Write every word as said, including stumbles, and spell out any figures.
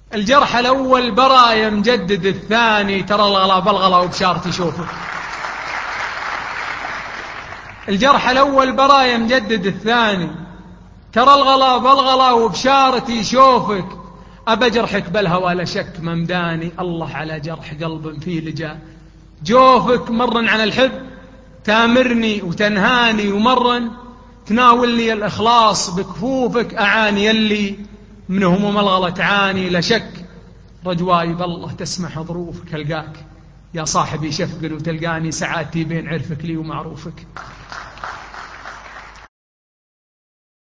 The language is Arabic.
الجرح الأول برايا مجدد الثاني، ترى الغلا بالغلا وبشارتي شوفك. الجرح الأول برايا مجدد الثاني، ترى الغلا بالغلا وبشارتي شوفك. أبا جرحك بالهوى لا شك ممداني، الله على جرح قلب فيه لجا جوفك. مرا عن الحب تامرني وتنهاني، ومرا تناولني الإخلاص بكفوفك. أعاني يلي من هموم الغلا تعاني، لا شك رجواي بالله تسمح ظروفك. ألقاك يا صاحبي شفقل وتلقاني، سعادتي بين عرفك لي ومعروفك.